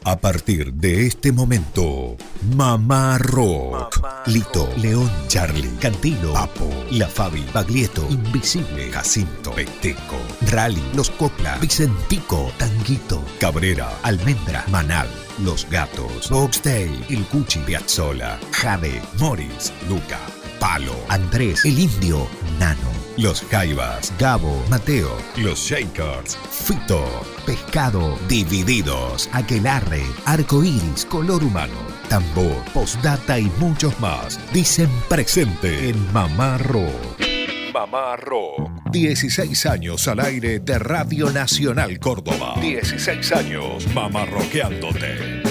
A partir de este momento, Mamá Rock. Lito, León, Charlie, Cantilo, Papo, La Fabi, Baglietto, Invisible, Jacinto, Peteco, Rally, Los Copla, Vicentico, Tanguito, Cabrera, Almendra, Manal, Los Gatos, Boxdale, El Cuchi, Piazzola, Jade, Morris, Luca, Palo, Andrés, El Indio, Nano, Los Jaivas, Gabo, Mateo, Los Shakers, Fito, Pescado, Divididos, Aquelarre, Arcoiris, Color Humano, Tambor, Postdata y muchos más dicen presente en Mamá Rock. Mamá Rock. 16 años al aire de Radio Nacional Córdoba. 16 años mamá rockeándote.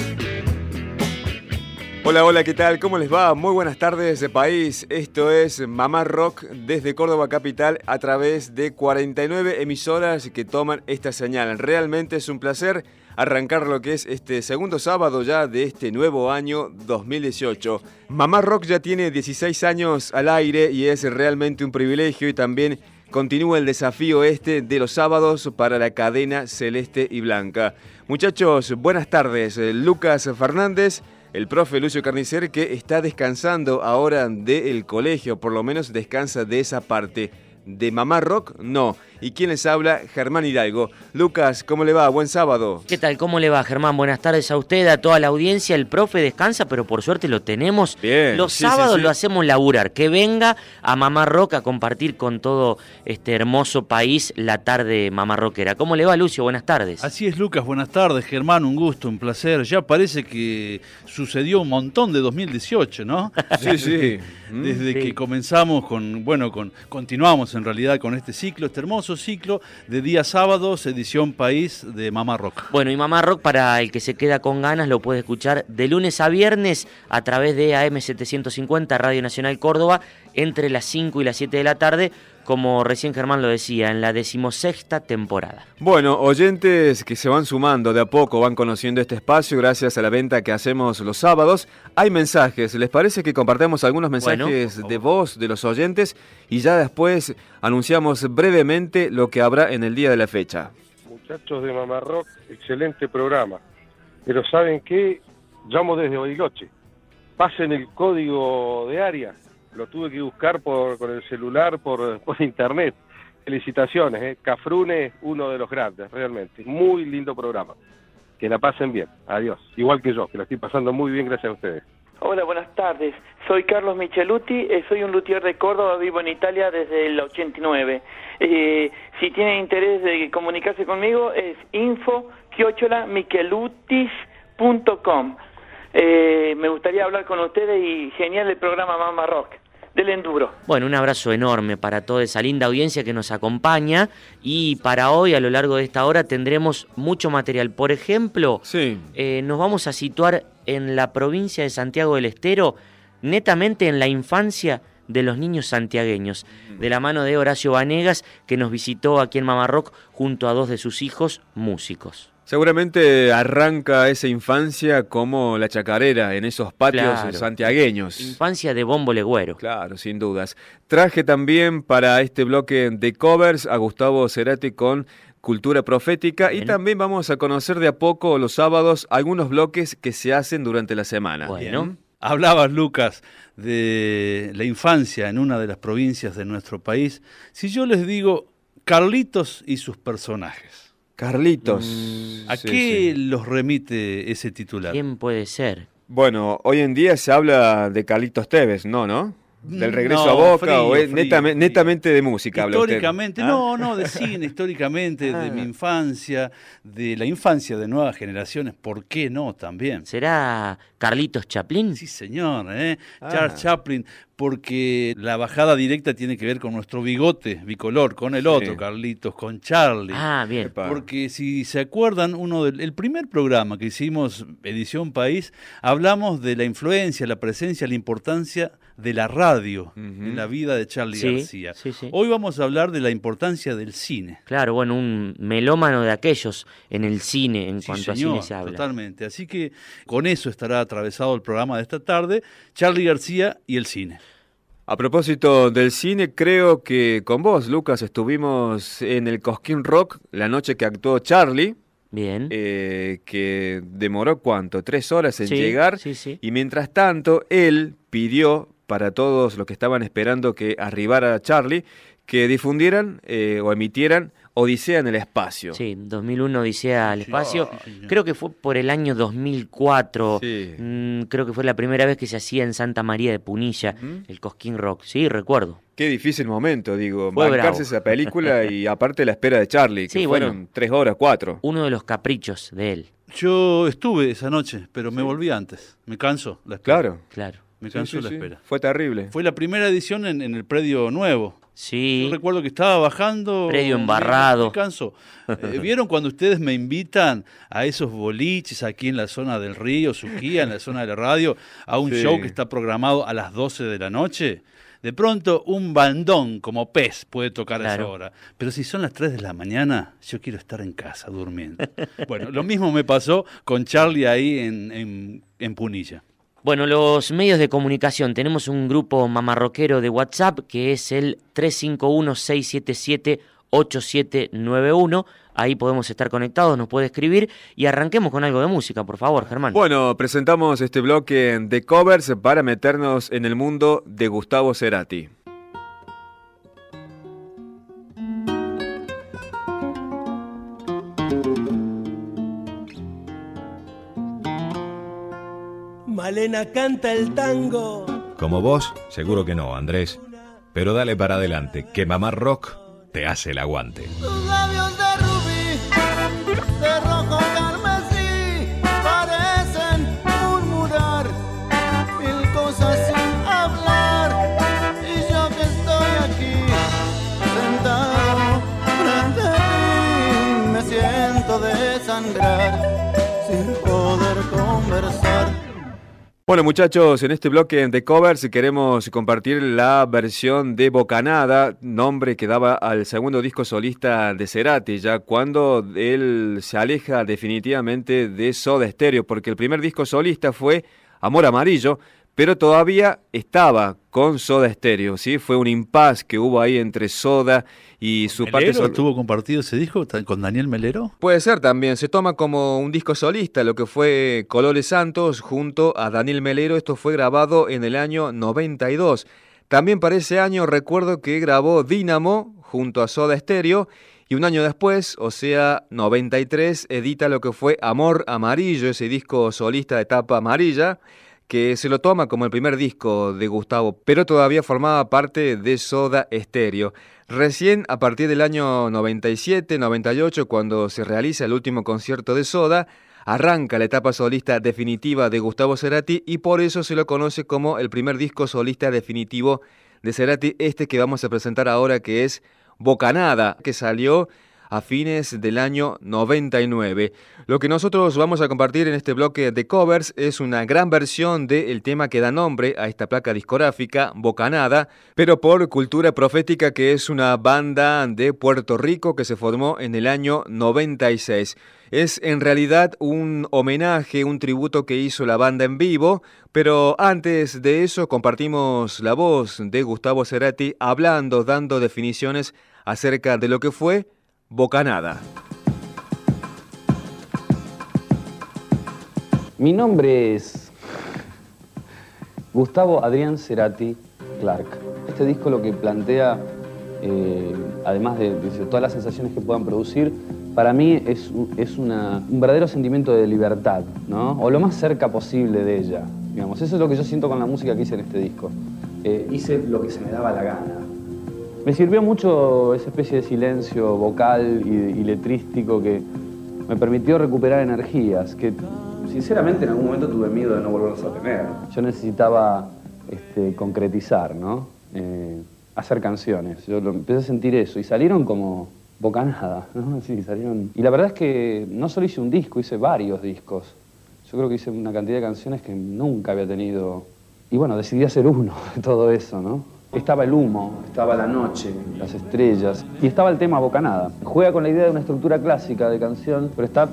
Hola, hola, ¿qué tal? ¿Cómo les va? Muy buenas tardes de país. Esto es Mamá Rock desde Córdoba Capital a través de 49 emisoras que toman esta señal. Realmente es un placer arrancar lo que es este segundo sábado ya de este nuevo año 2018. Mamá Rock ya tiene 16 años al aire y es realmente un privilegio, y también continúa el desafío de los sábados para la cadena celeste y blanca. Muchachos, buenas tardes. Lucas Fernández, el profe Lucio Carnicer, que está descansando ahora del colegio, por lo menos descansa de esa parte. ¿De Mamá Rock? No. ¿Y quién les habla? Germán Hidalgo. Lucas, ¿cómo le va? Buen sábado. ¿Qué tal? ¿Cómo le va, Germán? Buenas tardes a usted, a toda la audiencia. El profe descansa, pero por suerte lo tenemos. Bien. Los sábados lo hacemos laburar. Que venga a Mamá Rock a compartir con todo este hermoso país la tarde mamá rockera. ¿Cómo le va, Lucio? Buenas tardes. Así es, Lucas. Buenas tardes, Germán. Un gusto, un placer. Ya parece que sucedió un montón de 2018, ¿no? Sí. Desde que comenzamos continuamos en realidad con este ciclo, este hermoso ciclo de días sábados, edición país de Mamá Rock. Bueno, y Mamá Rock, para el que se queda con ganas, lo puede escuchar de lunes a viernes a través de AM750 Radio Nacional Córdoba entre las 5 y las 7 de la tarde, como recién Germán lo decía, en la 16ª temporada. Bueno, oyentes que se van sumando de a poco, van conociendo este espacio gracias a la venta que hacemos los sábados. Hay mensajes, ¿les parece que compartamos algunos mensajes de voz de los oyentes y ya después anunciamos brevemente lo que habrá en el día de la fecha? Muchachos de Mamá Rock, excelente programa. Pero ¿saben qué? Llamo desde Bariloche. Pasen el código de área. Lo tuve que buscar con el celular, por internet. Felicitaciones, Cafrune, uno de los grandes, realmente. Muy lindo programa. Que la pasen bien. Adiós. Igual que yo, que la estoy pasando muy bien gracias a ustedes. Hola, buenas tardes. Soy Carlos Micheluti, soy un luthier de Córdoba, vivo en Italia desde el 89. Si tienen interés de comunicarse conmigo, es info@michelutis.com. Me gustaría hablar con ustedes y genial el programa Mamá Rock del enduro. Bueno, un abrazo enorme para toda esa linda audiencia que nos acompaña, y para hoy, a lo largo de esta hora, tendremos mucho material. Por ejemplo, nos vamos a situar en la provincia de Santiago del Estero, netamente en la infancia de los niños santiagueños, de la mano de Horacio Vanegas, que nos visitó aquí en Mamá Rock junto a dos de sus hijos músicos. Seguramente arranca esa infancia como la chacarera en esos patios santiagueños. Infancia de Bombo Legüero. Claro, sin dudas. Traje también para este bloque de covers a Gustavo Cerati con Cultura Profética. Bien. Y también vamos a conocer de a poco los sábados algunos bloques que se hacen durante la semana. Bueno. Bien. Hablabas, Lucas, de la infancia en una de las provincias de nuestro país. Si yo les digo Carlitos y sus personajes, Carlitos. ¿A qué los remite ese titular? ¿Quién puede ser? Bueno, hoy en día se habla de Carlitos Tevez, ¿no? Del regreso a Boca, o es netamente de música. Históricamente, habla usted. No, de cine, históricamente, de mi infancia, de la infancia de nuevas generaciones, ¿por qué no también? ¿Será Carlitos Chaplin? Sí, señor, Charles Chaplin, porque la bajada directa tiene que ver con nuestro bigote bicolor, con el otro, Carlitos, con Charlie. Ah, bien. Porque si se acuerdan, el primer programa que hicimos, Edición País, hablamos de la influencia, la presencia, la importancia de la radio en la vida de Charly García. Sí. Hoy vamos a hablar de la importancia del cine. Claro, bueno, un melómano de aquellos en el cine, en cuanto a cine se habla. Totalmente. Así que con eso estará atravesado el programa de esta tarde, Charly García y el cine. A propósito del cine, creo que con vos, Lucas, estuvimos en el Cosquín Rock la noche que actuó Charly. Bien. Que demoró, ¿cuánto? 3 horas en Sí, llegar. sí. Y mientras tanto, él pidió para todos los que estaban esperando que arribara Charlie, que difundieran o emitieran Odisea en el espacio. Sí, 2001 Odisea al espacio. Sí. Creo que fue por el año 2004. Sí. Creo que fue la primera vez que se hacía en Santa María de Punilla, el Cosquín Rock. Sí, recuerdo. Qué difícil momento, digo, Fue bancarse bravo. esa película y aparte la espera de Charlie, que Sí, fueron bueno. 3 horas, 4. Uno de los caprichos de él. Yo estuve esa noche, pero me volví antes. Me canso la espera. Claro. Claro. Me Sí, cansó sí, la sí. espera. Fue terrible. Fue la primera edición en el predio nuevo. Sí. Yo recuerdo que estaba bajando... Predio embarrado. Me canso. ¿Vieron cuando ustedes me invitan a esos boliches aquí en la zona del río, Suquía, en la zona de la radio, a un Sí. show que está programado a las 12 de la noche? De pronto un bandón como pez puede tocar a esa Claro. hora. Pero si son las 3 de la mañana, yo quiero estar en casa durmiendo. Bueno, lo mismo me pasó con Charlie ahí en Punilla. Bueno, los medios de comunicación, tenemos un grupo mamarroquero de WhatsApp que es el 351-677-8791. Ahí podemos estar conectados, nos puede escribir y arranquemos con algo de música, por favor, Germán. Bueno, presentamos este bloque de covers para meternos en el mundo de Gustavo Cerati. Malena canta el tango. Como vos, seguro que no, Andrés. Pero dale para adelante, que Mamá Rock te hace el aguante. Tus labios de rubí, de rojo carmesí, parecen murmurar mil cosas sin hablar. Y yo que estoy aquí, sentado frente a ti, me siento desangrar sin poder conversar. Bueno, muchachos, en este bloque de covers queremos compartir la versión de Bocanada, nombre que daba al segundo disco solista de Cerati, ya cuando él se aleja definitivamente de Soda Stereo, porque el primer disco solista fue Amor Amarillo, pero todavía estaba con Soda Stereo, ¿sí? Fue un impasse que hubo ahí entre Soda y su parte ¿Melero estuvo compartido ese disco con Daniel Melero? Puede ser también, se toma como un disco solista, lo que fue Colores Santos junto a Daniel Melero. Esto fue grabado en el año 92. También para ese año recuerdo que grabó Dínamo junto a Soda Stereo y un año después, o sea, 93, edita lo que fue Amor Amarillo, ese disco solista de tapa amarilla, que se lo toma como el primer disco de Gustavo, pero todavía formaba parte de Soda Stereo. Recién a partir del año 97, 98, cuando se realiza el último concierto de Soda, arranca la etapa solista definitiva de Gustavo Cerati y por eso se lo conoce como el primer disco solista definitivo de Cerati, este que vamos a presentar ahora, que es Bocanada, que salió a fines del año 99. Lo que nosotros vamos a compartir en este bloque de covers es una gran versión del tema que da nombre a esta placa discográfica, Bocanada, pero por Cultura Profética, que es una banda de Puerto Rico que se formó en el año 96. Es en realidad un homenaje, un tributo que hizo la banda en vivo, pero antes de eso compartimos la voz de Gustavo Cerati hablando, dando definiciones acerca de lo que fue Bocanada. Mi nombre es Gustavo Adrián Cerati Clark. Este disco lo que plantea, además de todas las sensaciones que puedan producir, para mí es un verdadero sentimiento de libertad, ¿no? O lo más cerca posible de ella, digamos. Eso es lo que yo siento con la música que hice en este disco. Hice lo que se me daba la gana. Me sirvió mucho esa especie de silencio vocal y letrístico que me permitió recuperar energías que, sinceramente, en algún momento tuve miedo de no volverlas a tener. Yo necesitaba concretizar, ¿no? Hacer canciones. Yo empecé a sentir eso y salieron como Bocanada, ¿no? Sí, salieron. Y la verdad es que no solo hice un disco, hice varios discos. Yo creo que hice una cantidad de canciones que nunca había tenido. Y bueno, decidí hacer uno de todo eso, ¿no? Estaba el humo, estaba la noche, las estrellas, y estaba el tema Bocanada. Juega con la idea de una estructura clásica de canción, pero está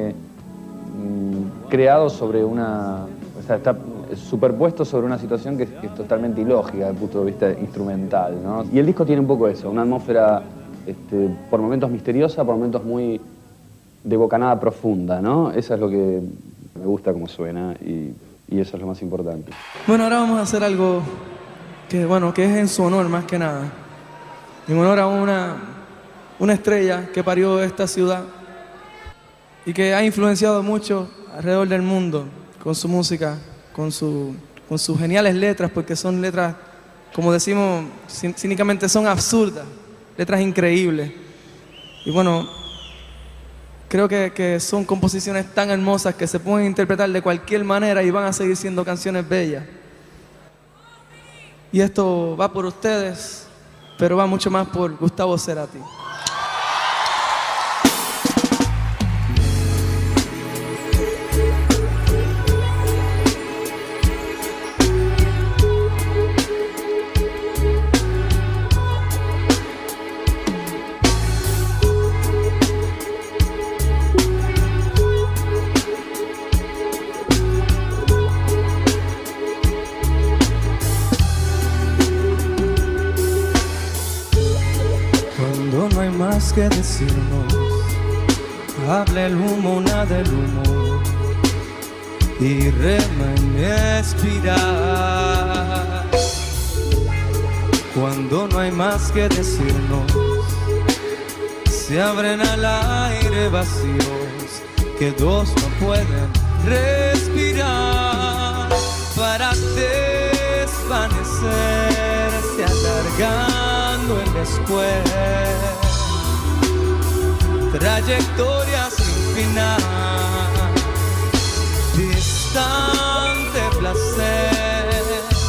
creado sobre una... O sea, está superpuesto sobre una situación que es totalmente ilógica desde el punto de vista instrumental, ¿no? Y el disco tiene un poco eso, una atmósfera por momentos misteriosa, por momentos muy de bocanada profunda, ¿no? Eso es lo que me gusta como suena y eso es lo más importante. Bueno, ahora vamos a hacer algo que es en su honor más que nada. En honor a una estrella que parió esta ciudad y que ha influenciado mucho alrededor del mundo con su música, con sus geniales letras, porque son letras, como decimos cínicamente, son absurdas, letras increíbles. Y bueno, creo que son composiciones tan hermosas que se pueden interpretar de cualquier manera y van a seguir siendo canciones bellas. Y esto va por ustedes, pero va mucho más por Gustavo Cerati. Que decirnos, habla el humo, nada el humo y respirar. Cuando no hay más que decirnos, se abren al aire vacíos que dos no pueden respirar. Para desvanecerse alargando el después, trayectoria sin final, distante placer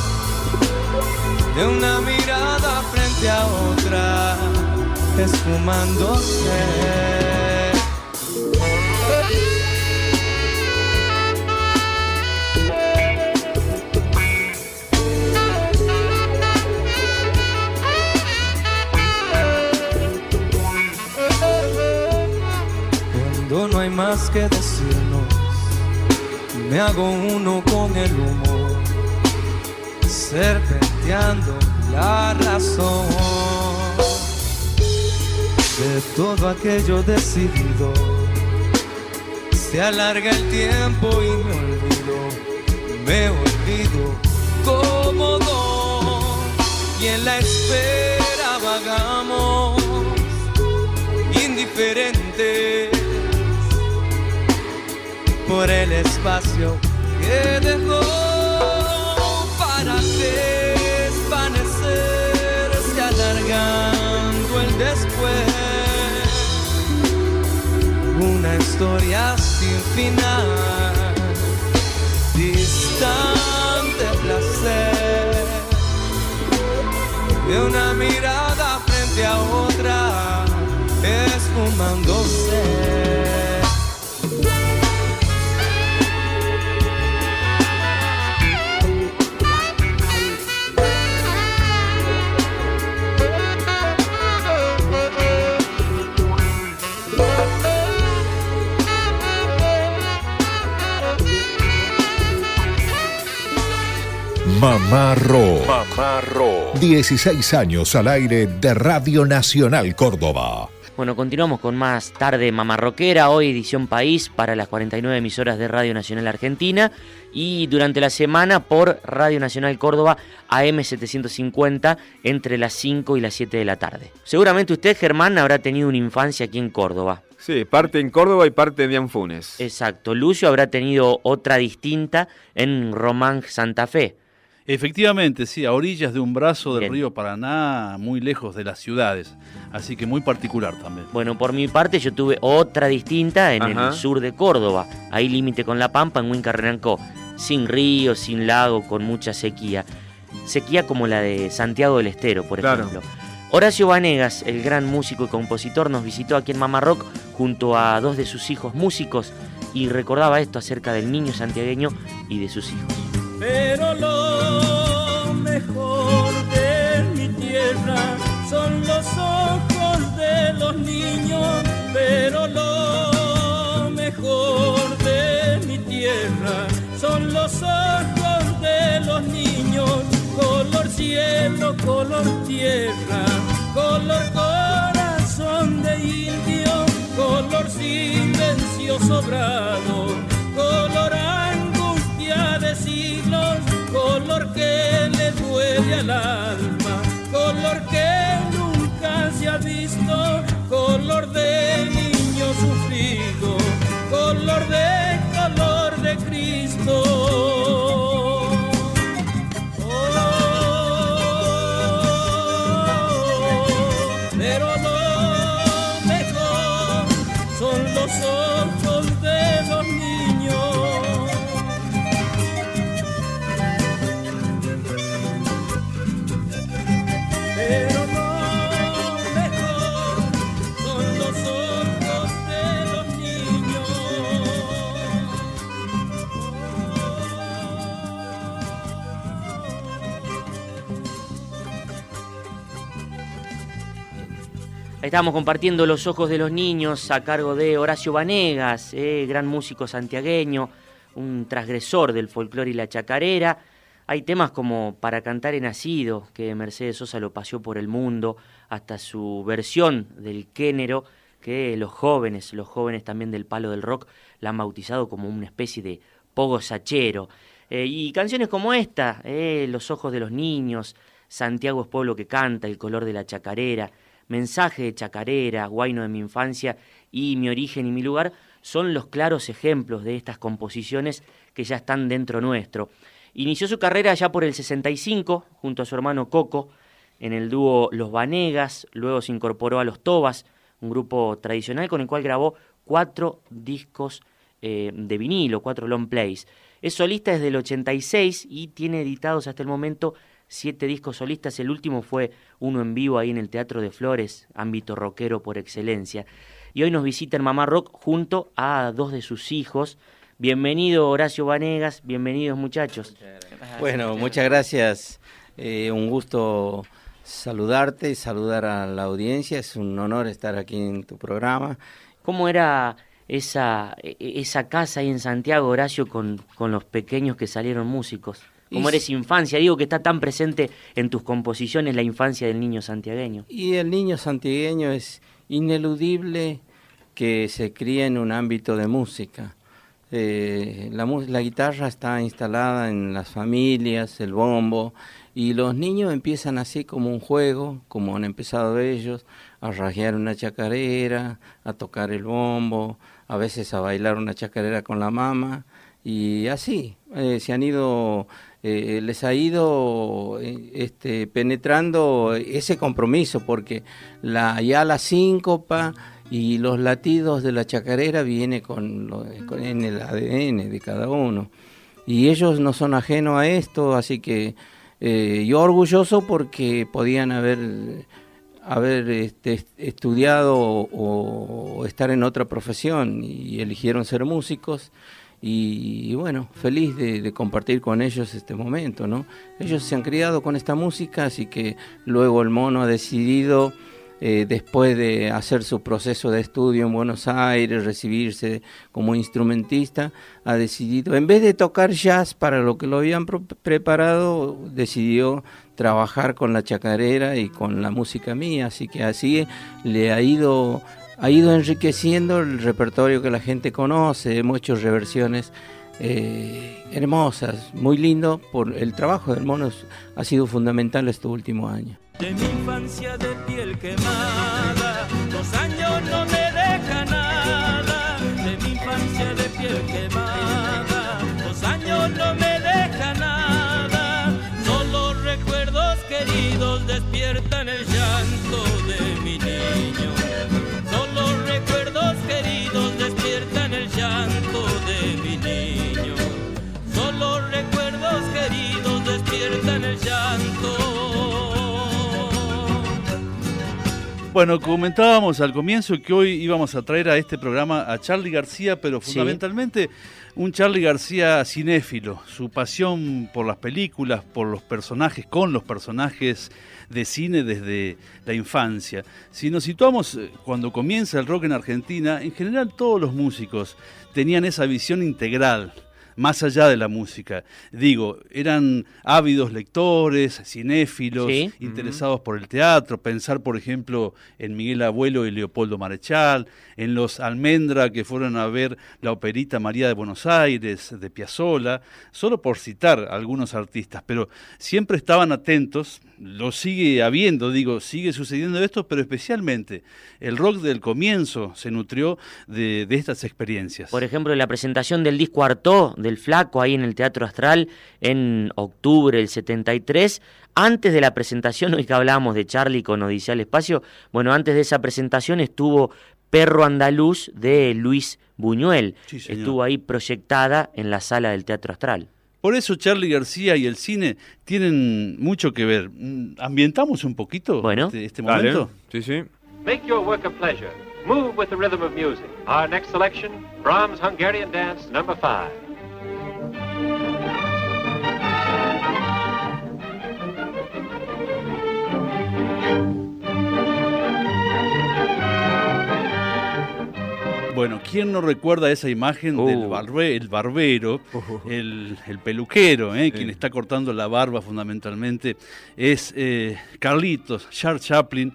de una mirada frente a otra, esfumándose. Cuando no hay más que decirnos, me hago uno con el humo, serpenteando la razón de todo aquello decidido. Se alarga el tiempo y me olvido como dos, y en la espera vagamos indiferentes por el espacio que dejó para desvanecerse alargando el después. Una historia sin final, distante placer de una mirada frente a otra, esfumándose. Mamá Rock. 16 años al aire de Radio Nacional Córdoba. Bueno, continuamos con más tarde Mamá Rockera, hoy edición País para las 49 emisoras de Radio Nacional Argentina y durante la semana por Radio Nacional Córdoba AM 750 entre las 5 y las 7 de la tarde. Seguramente usted, Germán, habrá tenido una infancia aquí en Córdoba. Sí, parte en Córdoba y parte en Dianfunes. Exacto, Lucio habrá tenido otra distinta en Román, Santa Fe. Efectivamente, sí, a orillas de un brazo del río Paraná, muy lejos de las ciudades, así que muy particular también. Bueno, por mi parte yo tuve otra distinta en el sur de Córdoba, ahí límite con La Pampa, en Huincarrenancó, sin río, sin lago, con mucha sequía. Sequía como la de Santiago del Estero, por ejemplo. Horacio Vanegas, el gran músico y compositor, nos visitó aquí en Mamá Rock junto a dos de sus hijos músicos y recordaba esto acerca del niño santiagueño y de sus hijos. Pero lo mejor de mi tierra son los ojos de los niños, pero lo mejor de mi tierra son los ojos de los niños, color cielo, color tierra, color corazón de indio, color sin río sobrado, color angustia de siglos, color que le duele al alma, color que nunca se ha visto, color de niño sufrido, color de Cristo. Pero lo mejor son los ojos de los niños. Pero lo mejor son los ojos de los niños. Estamos compartiendo Los ojos de los niños a cargo de Horacio Vanegas, gran músico santiagueño, un transgresor del folclore y la chacarera. Hay temas como Para cantar he nacido, que Mercedes Sosa lo paseó por el mundo, hasta su versión del género, que los jóvenes también del palo del rock la han bautizado como una especie de pogo sachero. Y canciones como esta, Los ojos de los niños, Santiago es pueblo que canta, El color de la chacarera, Mensaje de chacarera, Guayno de mi infancia y Mi origen y mi lugar, son los claros ejemplos de estas composiciones que ya están dentro nuestro. Inició su carrera ya por el 65, junto a su hermano Coco, en el dúo Los Vanegas, luego se incorporó a Los Tobas, un grupo tradicional con el cual grabó 4 discos de vinilo, 4 long plays. Es solista desde el 86 y tiene editados hasta el momento 7 discos solistas. El último fue uno en vivo ahí en el Teatro de Flores, ámbito rockero por excelencia. Y hoy nos visita en Mamá Rock junto a 2 de sus hijos. Bienvenido Horacio Vanegas, bienvenidos muchachos. Bueno, muchas gracias. Un gusto saludarte y saludar a la audiencia. Es un honor estar aquí en tu programa. ¿Cómo era esa casa ahí en Santiago, Horacio, con los pequeños que salieron músicos? ¿Cómo era esa infancia? Digo que está tan presente en tus composiciones la infancia del niño santiagueño. Y el niño santiagueño es ineludible que se cría en un ámbito de música. La guitarra está instalada en las familias, el bombo, y los niños empiezan así como un juego, como han empezado ellos, a rajear una chacarera, a tocar el bombo, a veces a bailar una chacarera con la mamá, y así se han ido... les ha ido penetrando ese compromiso, porque ya la síncopa y los latidos de la chacarera viene en el ADN de cada uno, y ellos no son ajenos a esto, así que yo orgulloso porque podían haber estudiado o estar en otra profesión y eligieron ser músicos. Y bueno, feliz de compartir con ellos este momento, ¿no? Ellos se han criado con esta música, así que luego el mono ha decidido, después de hacer su proceso de estudio en Buenos Aires, recibirse como instrumentista, ha decidido, en vez de tocar jazz para lo que lo habían preparado, decidió trabajar con la chacarera y con la música mía, así que así le ha ido enriqueciendo el repertorio que la gente conoce. Hemos hecho reversiones hermosas, muy lindo. Por el trabajo del mono ha sido fundamental estos últimos años. De mi infancia de piel quemada, 2 años no me deja nada. De mi infancia de piel quemada, 2 años no me deja nada. Solo recuerdos queridos despiertan el llanto de mi niño. Queridos despiertan el llanto de mi niño. Solo recuerdos queridos despiertan el llanto. Bueno, comentábamos al comienzo que hoy íbamos a traer a este programa a Charly García, pero fundamentalmente un Charly García cinéfilo. Su pasión por las películas, por los personajes, con los personajes de cine desde la infancia. Si nos situamos cuando comienza el rock en Argentina, en general todos los músicos tenían esa visión integral, más allá de la música. Digo, eran ávidos lectores, cinéfilos, ¿sí? Interesados por el teatro, pensar, por ejemplo, en Miguel Abuelo y Leopoldo Marechal, en los Almendra que fueron a ver la operita María de Buenos Aires, de Piazzolla, solo por citar a algunos artistas, pero siempre estaban atentos, lo sigue habiendo, digo, sigue sucediendo esto, pero especialmente el rock del comienzo se nutrió de estas experiencias. Por ejemplo, la presentación del disco Artaud, del Flaco, ahí en el Teatro Astral, en octubre del 73, antes de la presentación, hoy que hablábamos de Charlie con Odisea al Espacio, bueno, antes de esa presentación estuvo Perro Andaluz de Luis Buñuel, sí, estuvo ahí proyectada en la sala del Teatro Astral. Por eso Charly García y el cine tienen mucho que ver. ¿Ambientamos un poquito este momento? Sí, sí. Make your work a pleasure. Move with the rhythm of music. Our next selection, Brahms' Hungarian Dance, number 5. Bueno, ¿quién no recuerda esa imagen del barbero, el peluquero, quien está cortando la barba fundamentalmente? Es Carlitos, Charles Chaplin,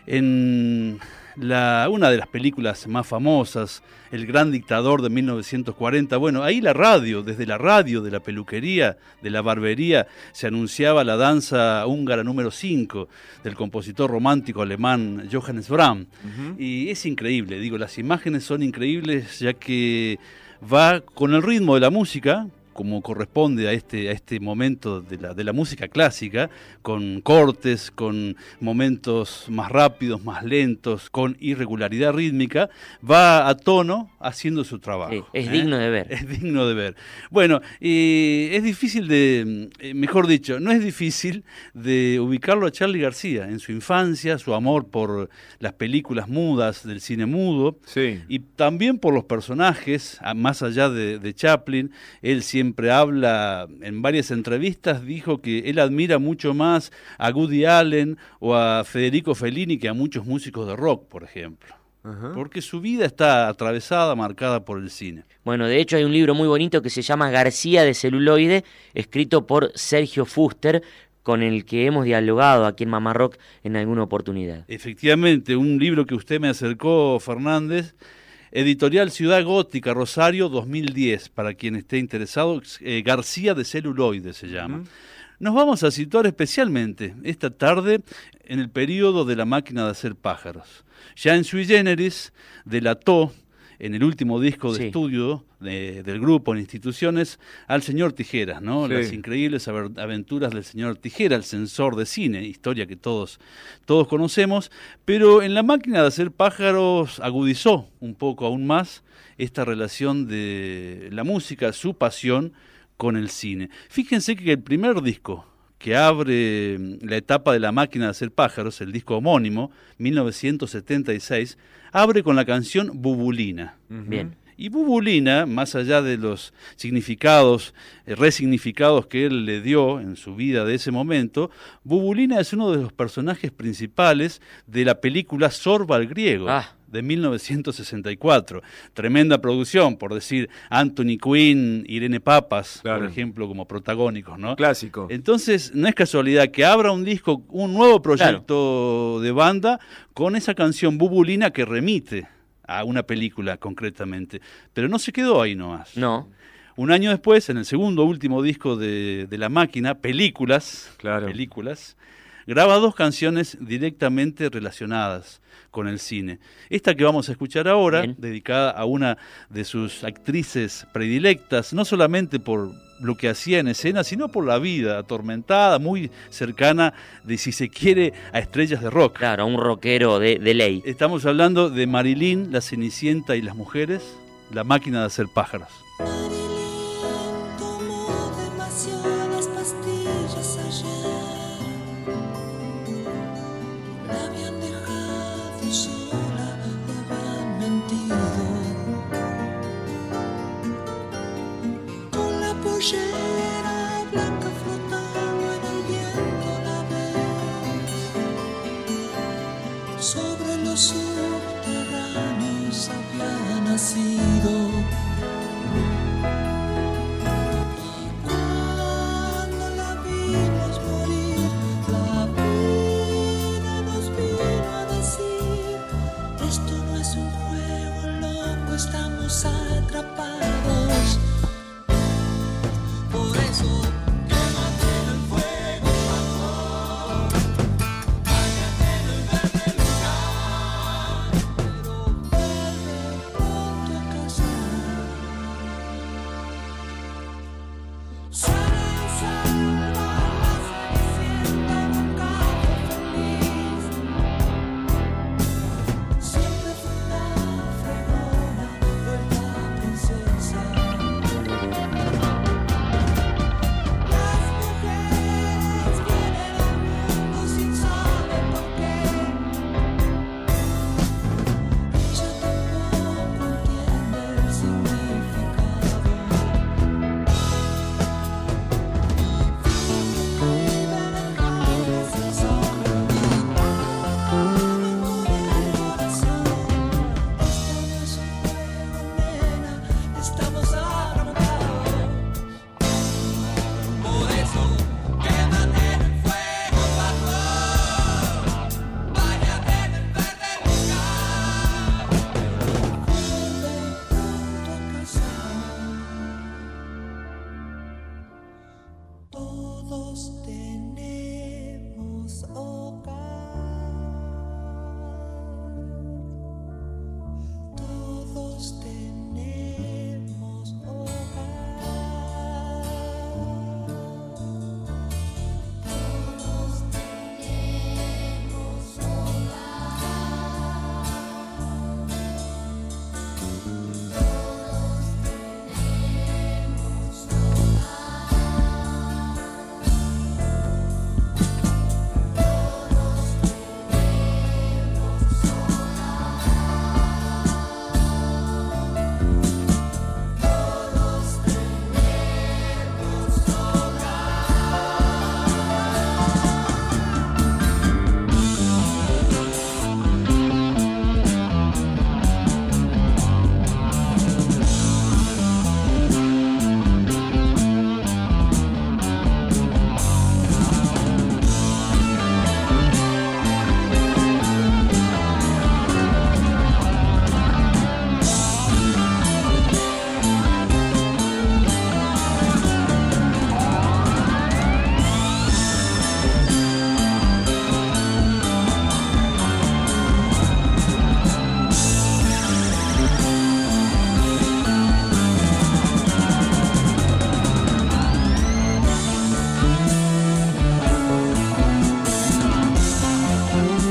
en una de las películas más famosas, El Gran Dictador de 1940. Bueno, ahí desde la radio de la peluquería, de la barbería, se anunciaba la danza húngara número 5 del compositor romántico alemán Johannes Brahms. Y es increíble, digo, las imágenes son increíbles, ya que va con el ritmo de la música, como corresponde a este momento de la música clásica, con cortes, con momentos más rápidos, más lentos, con irregularidad rítmica, va a tono haciendo su trabajo. Sí, es digno de ver. Es digno de ver. Bueno, es difícil mejor dicho, no es difícil de ubicarlo a Charly García en su infancia, su amor por las películas mudas del cine mudo, sí, y también por los personajes, más allá de Chaplin. Él siempre habla, en varias entrevistas, dijo que él admira mucho más a Woody Allen o a Federico Fellini que a muchos músicos de rock, por ejemplo. Porque su vida está atravesada, marcada por el cine. Bueno, de hecho hay un libro muy bonito que se llama García de celuloide, escrito por Sergio Fuster, con el que hemos dialogado aquí en Mamá Rock en alguna oportunidad. Efectivamente, un libro que usted me acercó, Fernández, Editorial Ciudad Gótica, Rosario, 2010, para quien esté interesado, García de celuloide se llama. Nos vamos a situar especialmente esta tarde en el periodo de La máquina de hacer pájaros. Ya en Sui Generis, delató en el último disco de estudio del grupo en instituciones al señor Tijeras, ¿no? Sí. Las increíbles aventuras del señor Tijera, el censor de cine, historia que todos conocemos, pero en La máquina de hacer pájaros agudizó un poco aún más esta relación de la música, su pasión con el cine. Fíjense que el primer disco que abre la etapa de La máquina de hacer pájaros, el disco homónimo, 1976, abre con la canción Bubulina. Bien. Y Bubulina, más allá de los significados, resignificados que él le dio en su vida de ese momento, Bubulina es uno de los personajes principales de la película Sorba el griego, de 1964. Tremenda producción, por decir, Anthony Quinn, Irene Papas, por ejemplo, como protagónicos, ¿no? Clásico. Entonces, no es casualidad que abra un disco, un nuevo proyecto de banda con esa canción Bubulina que remite a una película concretamente, pero no se quedó ahí nomás. No. Un año después, en el segundo último disco de La máquina, Películas, graba 2 canciones directamente relacionadas con el cine. Esta que vamos a escuchar ahora, dedicada a una de sus actrices predilectas, no solamente por lo que hacía en escena, sino por la vida atormentada, muy cercana, de si se quiere, a estrellas de rock. Claro, a un rockero de ley. Estamos hablando de Marilyn, La Cenicienta y las mujeres, La máquina de hacer pájaros. Blanca flotando en el viento la ves, sobre los subterráneos había nacido.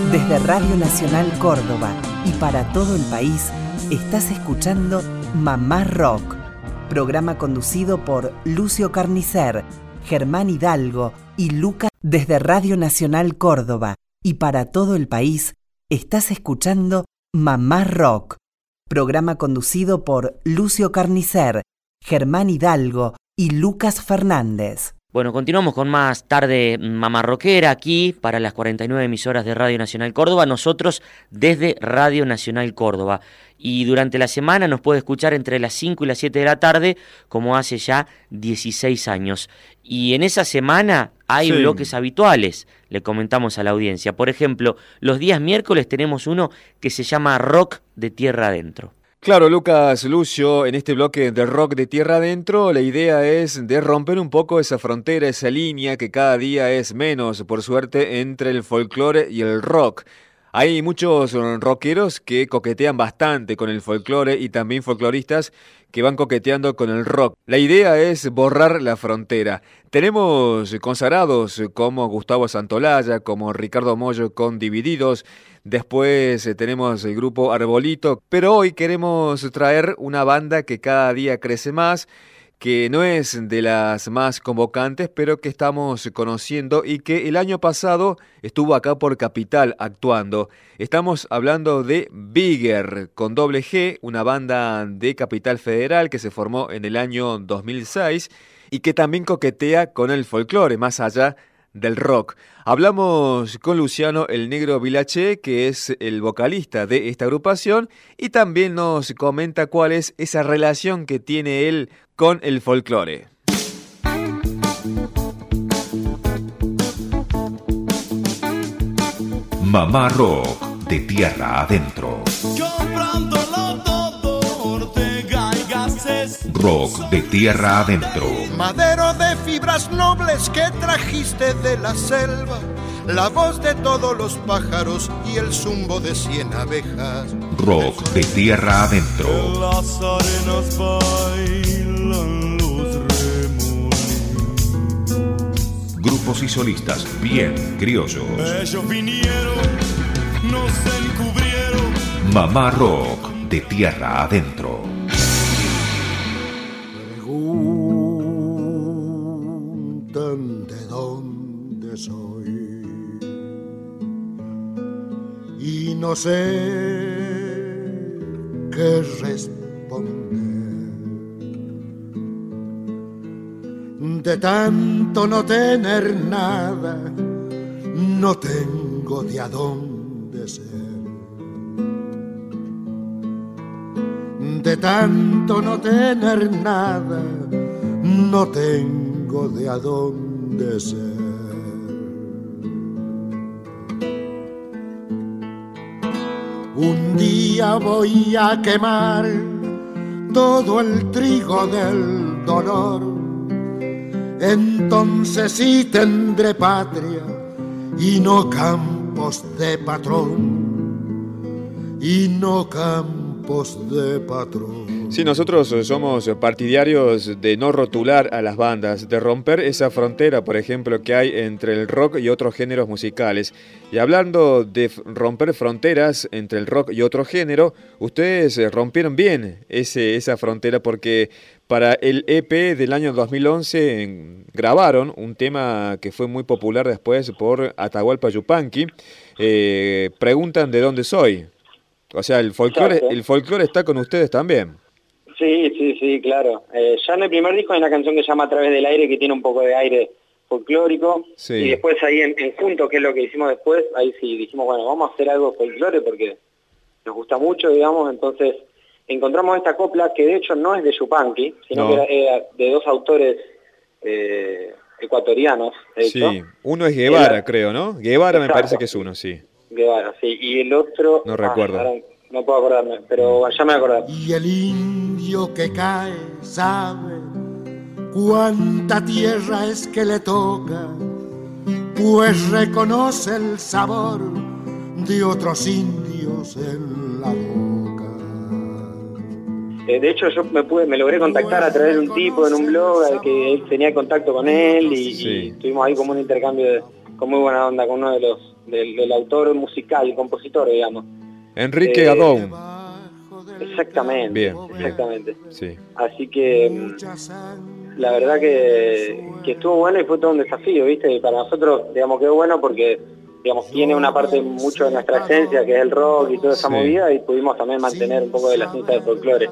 Desde Radio Nacional Córdoba y para todo el país, estás escuchando Mamá Rock, programa conducido por Lucio Carnicer, Germán Hidalgo y Lucas. Desde Radio Nacional Córdoba y para todo el país, estás escuchando Mamá Rock, programa conducido por Lucio Carnicer, Germán Hidalgo y Lucas Fernández. Bueno, continuamos con más tarde mamarroquera aquí para las 49 emisoras de Radio Nacional Córdoba, nosotros desde Radio Nacional Córdoba. Y durante la semana nos puede escuchar entre las 5 y las 7 de la tarde, como hace ya 16 años. Y en esa semana hay bloques habituales, le comentamos a la audiencia. Por ejemplo, los días miércoles tenemos uno que se llama Rock de Tierra Adentro. Claro, Lucas, Lucio, en este bloque de rock de tierra adentro, la idea es de romper un poco esa frontera, esa línea que cada día es menos, por suerte, entre el folclore y el rock. Hay muchos rockeros que coquetean bastante con el folclore y también folcloristas que van coqueteando con el rock. La idea es borrar la frontera. Tenemos consagrados como Gustavo Santolaya, como Ricardo Mollo con Divididos. Después tenemos el grupo Arbolito, pero hoy queremos traer una banda que cada día crece más, que no es de las más convocantes, pero que estamos conociendo y que el año pasado estuvo acá por Capital actuando. Estamos hablando de Bigger, con doble G, una banda de Capital Federal que se formó en el año 2006 y que también coquetea con el folclore, más allá del rock. Hablamos con Luciano El Negro Vilaché, que es el vocalista de esta agrupación, y también nos comenta cuál es esa relación que tiene él con el folclore. Mamá Rock de Tierra Adentro. Rock de Tierra Adentro. Madero de fibras nobles que trajiste de la selva, la voz de todos los pájaros y el zumbo de 100 abejas. Rock de Tierra Adentro. En las arenas bailan los remolinos. Grupos y solistas bien criollos. Ellos vinieron, nos encubrieron. Mamá Rock de Tierra Adentro. De dónde soy y no sé qué responder. De tanto no tener nada, no tengo de a dónde ser. De tanto no tener nada, no tengo de a dónde ser. Un día voy a quemar todo el trigo del dolor, entonces sí tendré patria y no campos de patrón, y no campos de patrón. Sí, nosotros somos partidarios de no rotular a las bandas, de romper esa frontera, por ejemplo, que hay entre el rock y otros géneros musicales. Y hablando de romper fronteras entre el rock y otro género, ustedes rompieron bien esa frontera porque para el EP del año 2011 grabaron un tema que fue muy popular después por Atahualpa Yupanqui. Preguntan de dónde soy. O sea, el folclore está con ustedes también. Sí, claro. Ya en el primer disco hay una canción que se llama A Través del Aire, que tiene un poco de aire folclórico. Sí. Y después ahí en Juntos, que es lo que hicimos después, ahí sí dijimos, bueno, vamos a hacer algo folclore porque nos gusta mucho, digamos. Entonces encontramos esta copla que de hecho no es de Yupanqui, sino que era de dos autores ecuatorianos. De hecho. Sí, uno es Guevara, creo, ¿no? Guevara. Exacto. Me parece que es uno, sí. Guevara, sí. Y el otro... No recuerdo. Ahora no puedo acordarme, pero ya me acordé. Y el indio que cae sabe cuánta tierra es que le toca, pues reconoce el sabor de otros indios en la boca. De hecho yo me logré contactar a través de un tipo en un blog que él tenía contacto con él y estuvimos ahí como un intercambio muy buena onda, con uno de los del autor musical, compositor, digamos. Enrique Gadón. Exactamente. Bien, exactamente. Bien. Sí. Así que la verdad que estuvo bueno y fue todo un desafío, ¿viste? Y para nosotros, digamos, quedó bueno porque, digamos, tiene una parte mucho de nuestra esencia, que es el rock y toda esa movida, y pudimos también mantener un poco de la esencia del folclore.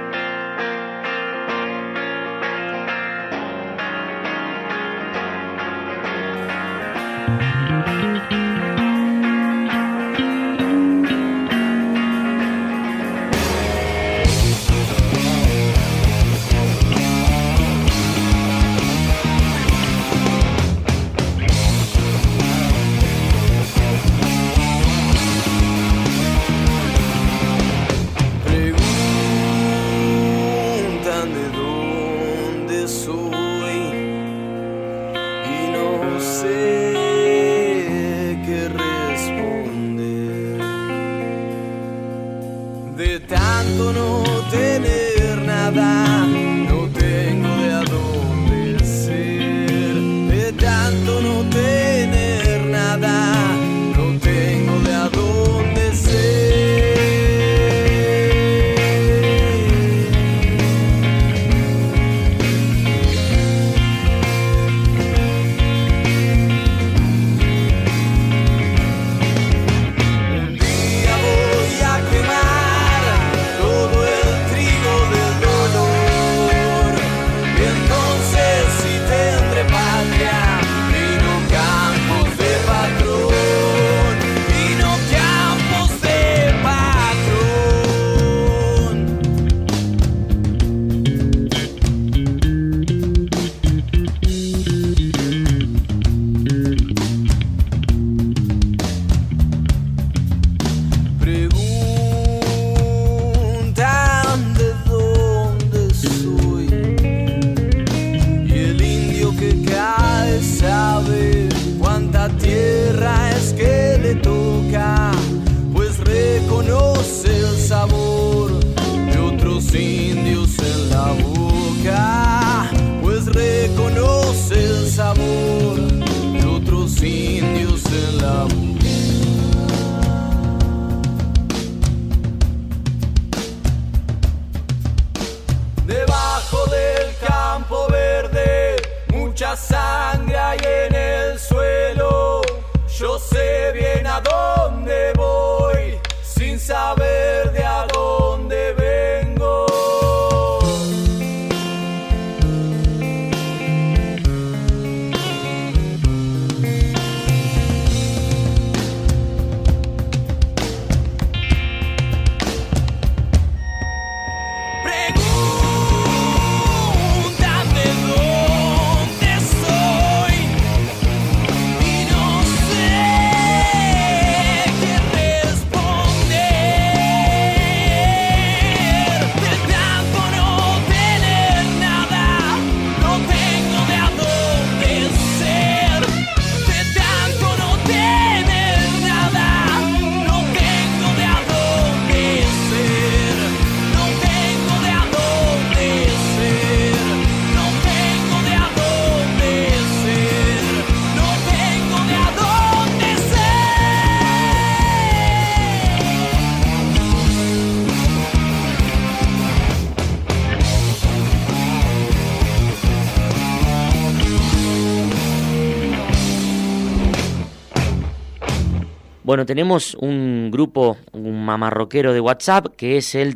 Bueno, tenemos un grupo, un mamarroquero de WhatsApp, que es el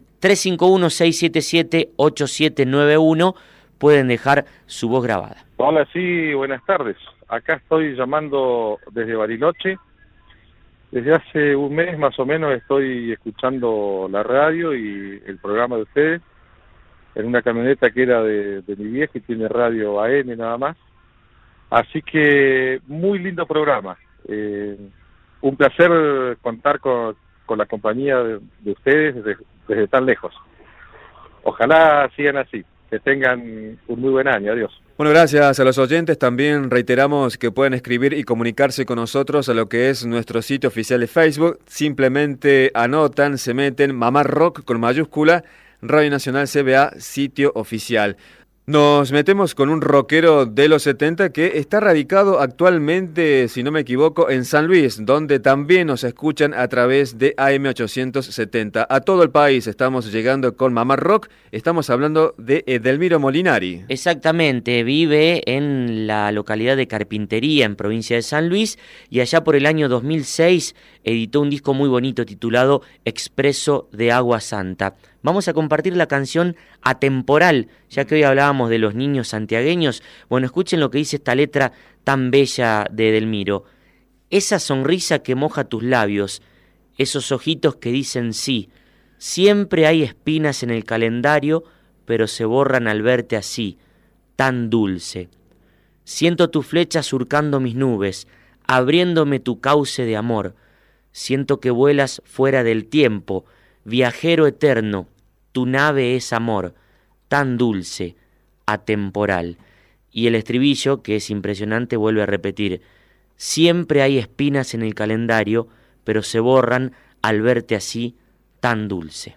351-677-8791. Pueden dejar su voz grabada. Hola, sí, buenas tardes. Acá estoy llamando desde Bariloche. Desde hace un mes más o menos estoy escuchando la radio y el programa de ustedes en una camioneta que era de mi vieja y tiene radio AM nada más. Así que muy lindo programa. Un placer contar con la compañía de ustedes desde tan lejos. Ojalá sigan así, que tengan un muy buen año. Adiós. Bueno, gracias a los oyentes. También reiteramos que pueden escribir y comunicarse con nosotros a lo que es nuestro sitio oficial de Facebook. Simplemente anotan, se meten, Mamá Rock con mayúscula, Radio Nacional CBA, sitio oficial. Nos metemos con un rockero de los 70 que está radicado actualmente, si no me equivoco, en San Luis, donde también nos escuchan a través de AM870. A todo el país estamos llegando con Mamá Rock, estamos hablando de Edelmiro Molinari. Exactamente, vive en la localidad de Carpintería, en provincia de San Luis, y allá por el año 2006 editó un disco muy bonito titulado Expreso de Agua Santa. Vamos a compartir la canción Atemporal, ya que hoy hablábamos de los niños santiagueños. Bueno, escuchen lo que dice esta letra tan bella de Edelmiro. Esa sonrisa que moja tus labios, esos ojitos que dicen sí. Siempre hay espinas en el calendario, pero se borran al verte así, tan dulce. Siento tu flecha surcando mis nubes, abriéndome tu cauce de amor. Siento que vuelas fuera del tiempo, viajero eterno, tu nave es amor, tan dulce, atemporal. Y el estribillo, que es impresionante, vuelve a repetir, siempre hay espinas en el calendario, pero se borran al verte así, tan dulce.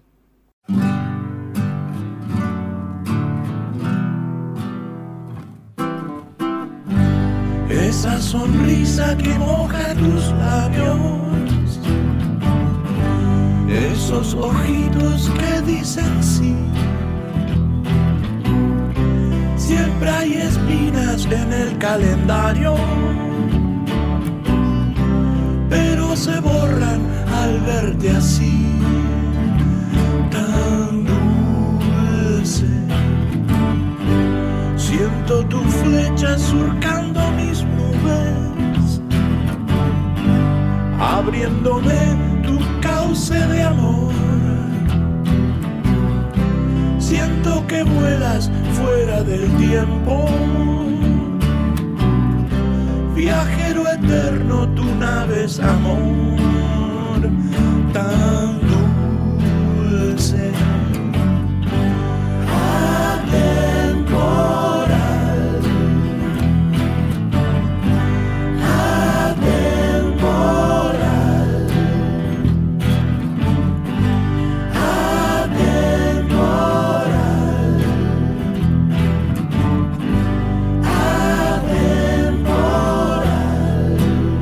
Esa sonrisa que moja tus labios, esos ojitos que dicen sí. Siempre hay espinas en el calendario, pero se borran al verte así, tan dulce. Siento tu flecha surcando mis nubes, abriéndome tu cauce de amor. Siento que vuelas fuera del tiempo, viajero eterno, tu nave es amor, tan dulce. Atemporal, atemporal, atemporal, atemporal.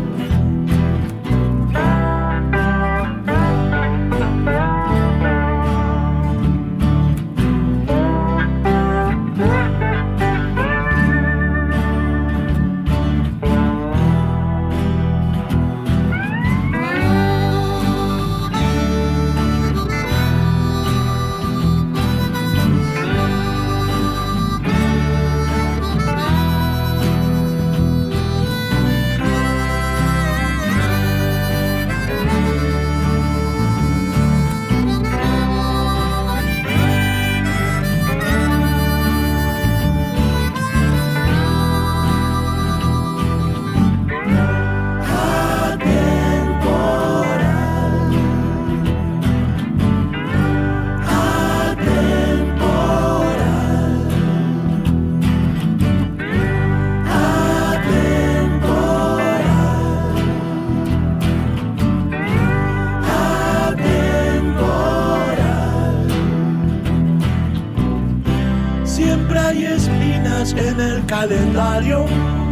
Siempre hay espinas en el calendario,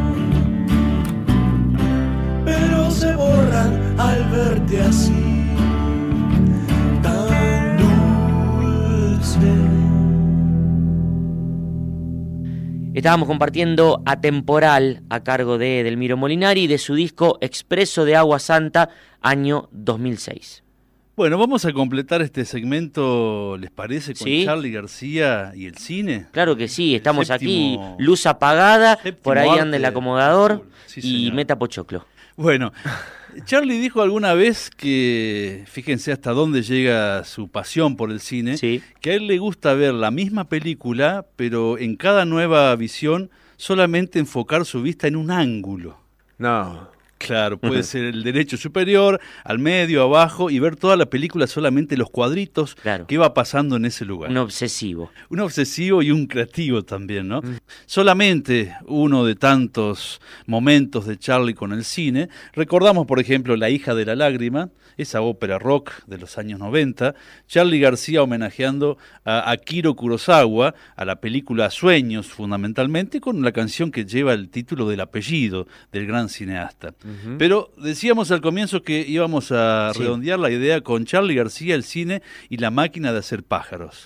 pero se borran al verte así, tan dulce. Estábamos compartiendo Atemporal a cargo de Edelmiro Molinari de su disco Expreso de Agua Santa, año 2006. Bueno, vamos a completar este segmento, ¿les parece? Con ¿Sí? Charly García y el cine. Claro que sí, estamos séptimo- aquí, luz apagada, por ahí arte anda el acomodador Sí, y señor. meta pochoclo. Bueno, Charly dijo alguna vez que, fíjense hasta dónde llega su pasión por el cine, que a él le gusta ver la misma película, pero en cada nueva visión solamente enfocar su vista en un ángulo. No. Claro, puede ser el derecho superior, al medio, abajo, y ver toda la película solamente los cuadritos que va pasando en ese lugar. Un obsesivo. Un obsesivo y un creativo también, ¿no? Solamente uno de tantos momentos de Charlie con el cine. Recordamos, por ejemplo, La hija de la lágrima, esa ópera rock de los años 90, Charly García homenajeando a Akira Kurosawa, a la película Sueños fundamentalmente, con la canción que lleva el título del apellido del gran cineasta. Pero decíamos al comienzo que íbamos a redondear la idea con Charly García, el cine y la máquina de hacer pájaros.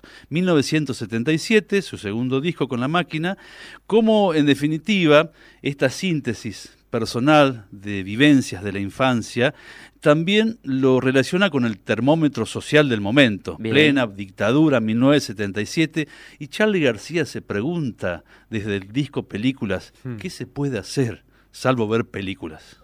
1977, su segundo disco con La Máquina, como en definitiva esta síntesis personal de vivencias de la infancia también lo relaciona con el termómetro social del momento. Bien. Plena dictadura, 1977, y Charly García se pregunta desde el disco Películas, ¿qué se puede hacer salvo ver películas?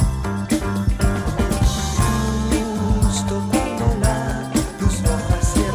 Justo cuando la luz roja cierra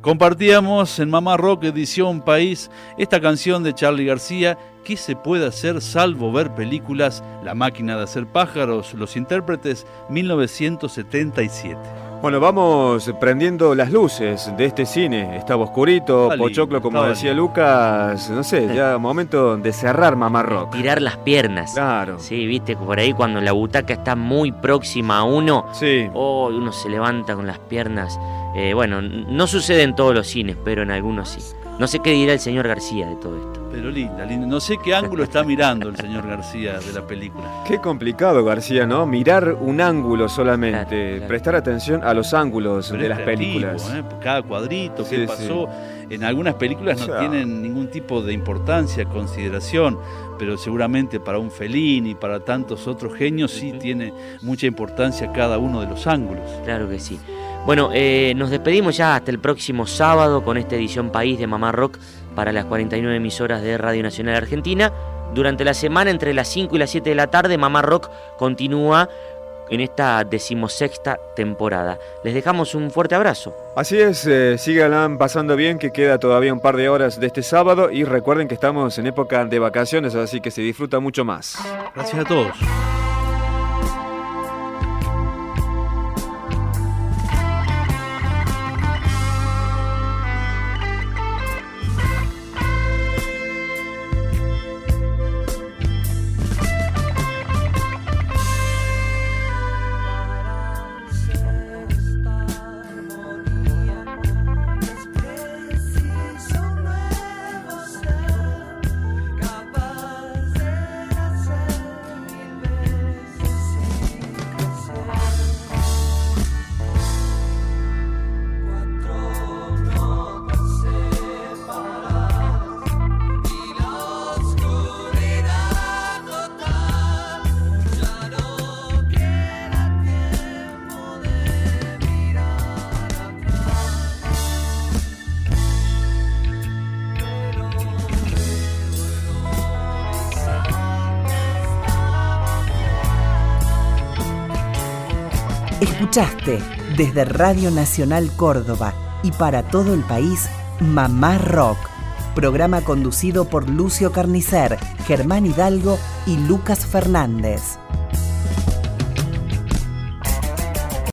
Compartíamos en Mamá Rock edición País esta canción de Charly García. ¿Qué se puede hacer salvo ver películas? La máquina de hacer pájaros, Los intérpretes, 1977. Bueno, vamos prendiendo las luces de este cine. Estaba oscurito, pochoclo, como decía Lucas. No sé, ya momento de cerrar Mamá Rock. Tirar las piernas. Claro. Sí, viste, por ahí cuando la butaca está muy próxima a uno, sí. Uno se levanta con las piernas. Bueno, no sucede en todos los cines, pero en algunos sí. No sé qué dirá el señor García de todo esto. Pero linda. No sé qué ángulo está mirando el señor García de la película. Qué complicado, García, ¿no? Mirar un ángulo solamente. Claro. Prestar atención a los ángulos de las películas. Cada cuadrito, qué pasó. Sí. En algunas películas no tienen ningún tipo de importancia, consideración, pero seguramente para un Fellini y para tantos otros genios sí tiene mucha importancia cada uno de los ángulos. Claro que sí. Bueno, nos despedimos ya hasta el próximo sábado con esta edición País de Mamá Rock para las 49 emisoras de Radio Nacional Argentina. Durante la semana, entre las 5 y las 7 de la tarde, Mamá Rock continúa en esta 16ª temporada. Les dejamos un fuerte abrazo. Así es, sigan pasando bien, que queda todavía un par de horas de este sábado y recuerden que estamos en época de vacaciones, así que se disfruta mucho más. Gracias a todos. Escuchaste desde Radio Nacional Córdoba y para todo el país, Mamá Rock, programa conducido por Lucio Carnicer, Germán Hidalgo y Lucas Fernández.